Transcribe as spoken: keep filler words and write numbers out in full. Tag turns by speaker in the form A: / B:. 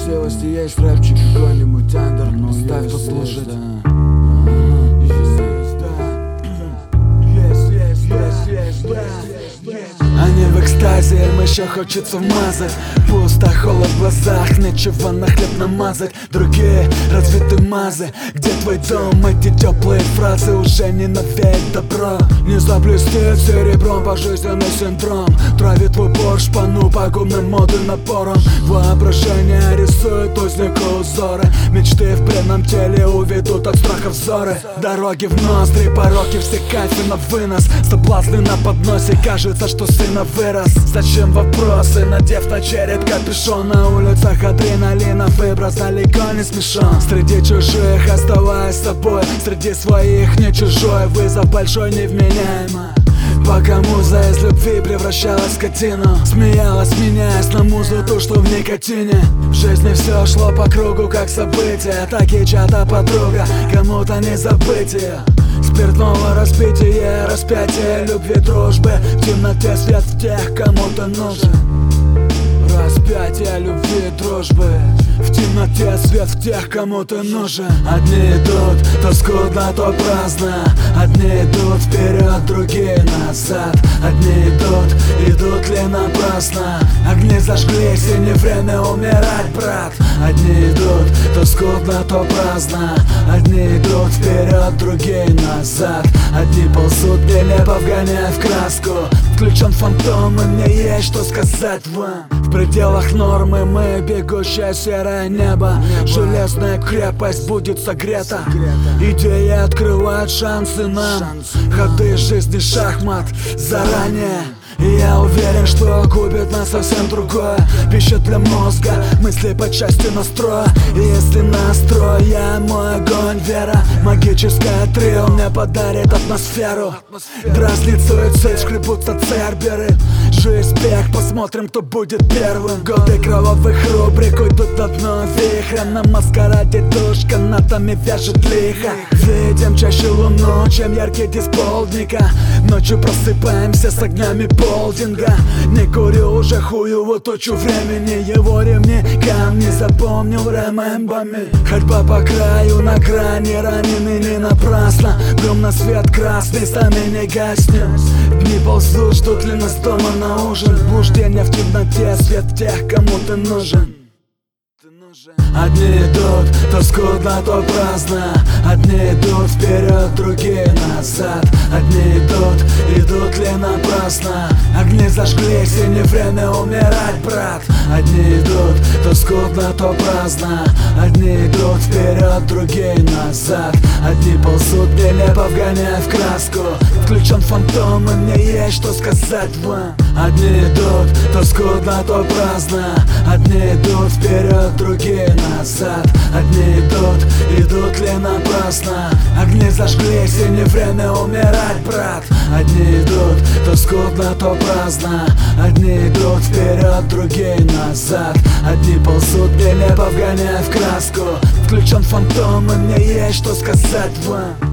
A: справедливости есть рэпчик, какой-нибудь андер, ну ставь послушать. Они в экстазе, им еще хочется вмазать. Пусто, холод в глазах, нечего на хлеб намазать. Другие развиты мазы. Где твой дом? Эти теплые фразы уже не навеют добро. Не заблестит серебром пожизненный синдром. Травит твой борщ шпану пагубным модным напором. Воображение рисует узнику узоры. Мечты в бренном теле уведут от страха взоры. Дороги в ноздри, пороки все кайфы на вынос. Соблазны на подносе, кажется, что сына вырос. Зачем вопросы, надев на череп капюшон? На улицах адреналина, выброс далеко не смешон. Среди чужих оставаясь собой, среди своих не чужой. Вызов большой невменяемо. Пока муза из любви превращалась в скотину, смеялась, меняясь на музу ту, что в никотине. В жизни все шло по кругу, как события. Так и чья-то подруга, кому-то не забытие. Спиртного распитие, распятие любви, дружбы. В темноте свет в тех, кому ты нужен. Распятие любви, дружбы. В темноте свет в тех, кому ты нужен. Одни идут, то скудно, то праздно. Одни идут вперед, другие назад. Одни идут, идут ли напрасно. Огни зажглись, и не время умирать, брат. Одни идут, то скудно, то праздно. Одни идут вперед, другие назад. Одни ползут, нелепо вгоняя в краску. Включен фантом, и мне есть что сказать вам. В пределах нормы мы бегущее серое небо. Железная крепость будет согрета. Идеи открывают шансы нам. Ходы жизни шахмат заранее. И я уверен, что губит нас совсем другое. Пища для мозга, мысли по части настроя. И если настроя мой огонь, вера, магическое трио мне подарит атмосферу. Дразнит суицид, шкребутся церберы. Жизнь бег, посмотрим, кто будет первым. Годы кровавых рубрик уйдут на дно вихрем. На маскараде душ канатами вяжет лихо. Видим чаще луну, чем яркий диск полдника. Ночью просыпаемся с огнями полдинга. Не курю уже хуеву тучу времени. Его ремни, камни запомнил ремембами. Ходьба по краю, на грани, раненый не напрасно. Дом на свет красный, сами не гаснем. Дни ползут, ждут ли нас дома на ужин. Блуждение в темноте, свет в тех, кому ты нужен. Одни идут, то скудно, то праздно. Одни идут вперед, другие назад. Одни идут, идут ли напрасно. Огни зажглись, и не время умирать, брат. Одни идут, то скудно, то праздно. Одни идут вперед, другие назад. Одни ползут, нелепо вгоняя в краску. Включен фантом, и мне есть что сказать вам. Одни идут, то скудно, то праздно. Одни идут вперед, другие назад. Одни идут, идут ли напрасно. Огни зажглись, и не время умирать, брат. Одни идут, то скудно, то праздно. Одни идут вперед, другие назад. Одни ползут, нелепо вгоняя в краску. Включен фантом, и мне есть что сказать вам.